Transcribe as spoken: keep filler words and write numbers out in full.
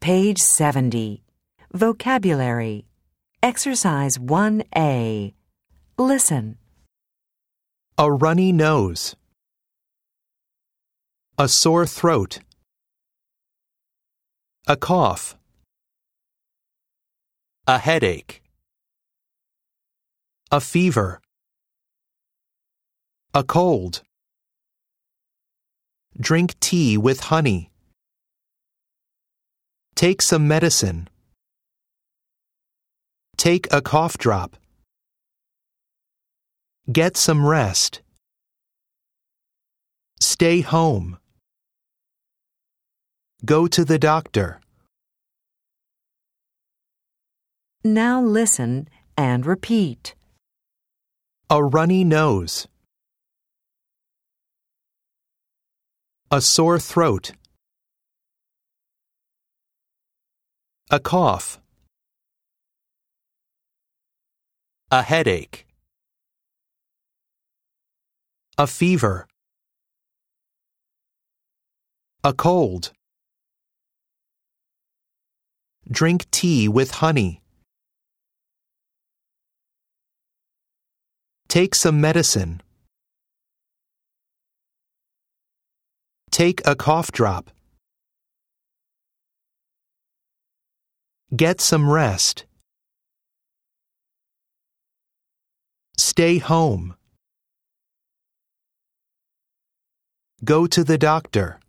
Page seventy. Vocabulary. Exercise one A. Listen. A runny nose. A sore throat. A cough. A headache. A fever. A cold. Drink tea with honey. Take some medicine. Take a cough drop. Get some rest. Stay home. Go to the doctor. Now listen and repeat. A runny nose. A sore throat. A cough. A headache. A fever. A cold. Drink tea with honey. Take some medicine. Take a cough drop. Get some rest. Stay home. Go to the doctor.